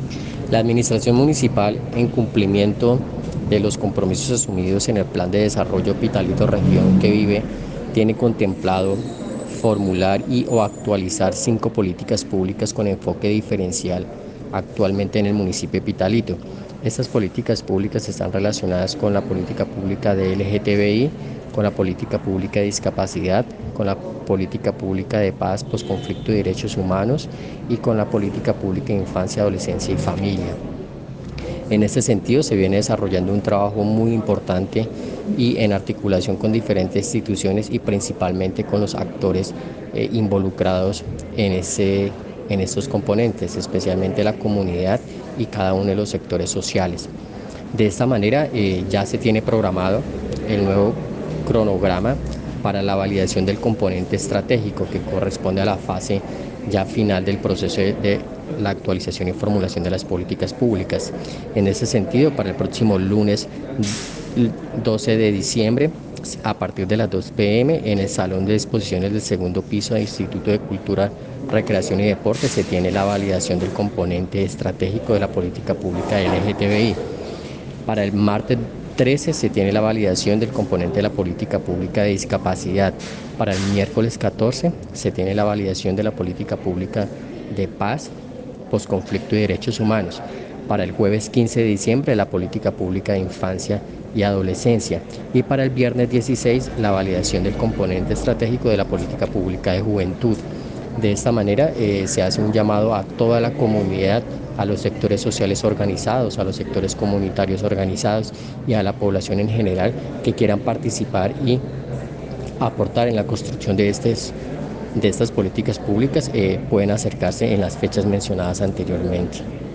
La administración municipal, en cumplimiento de los compromisos asumidos en el Plan de Desarrollo Pitalito Región que vive, tiene contemplado formular y o actualizar 5 políticas públicas con enfoque diferencial actualmente en el municipio de Pitalito. Estas políticas públicas están relacionadas con la política pública de LGTBI, con la política pública de discapacidad, con la política pública de paz, posconflicto y derechos humanos y con la política pública de infancia, adolescencia y familia. En este sentido, se viene desarrollando un trabajo muy importante y en articulación con diferentes instituciones y principalmente con los actores involucrados en estos componentes, especialmente la comunidad y cada uno de los sectores sociales. De esta manera, ya se tiene programado el nuevo cronograma para la validación del componente estratégico que corresponde a la fase ya final del proceso de la actualización y formulación de las políticas públicas. En ese sentido, para el próximo lunes 12 de diciembre, a partir de las 2 p.m. en el Salón de Exposiciones del segundo piso del Instituto de Cultura, Recreación y Deporte se tiene la validación del componente estratégico de la política pública de LGTBI. Para el martes 13 se tiene la validación del componente de la política pública de discapacidad. Para el miércoles 14 se tiene la validación de la política pública de paz, posconflicto y derechos humanos. Para el jueves 15 de diciembre la política pública de infancia y adolescencia. Y para el viernes 16 la validación del componente estratégico de la política pública de juventud. De esta manera se hace un llamado a toda la comunidad, a los sectores sociales organizados, a los sectores comunitarios organizados y a la población en general que quieran participar y aportar en la construcción de estas políticas públicas, pueden acercarse en las fechas mencionadas anteriormente.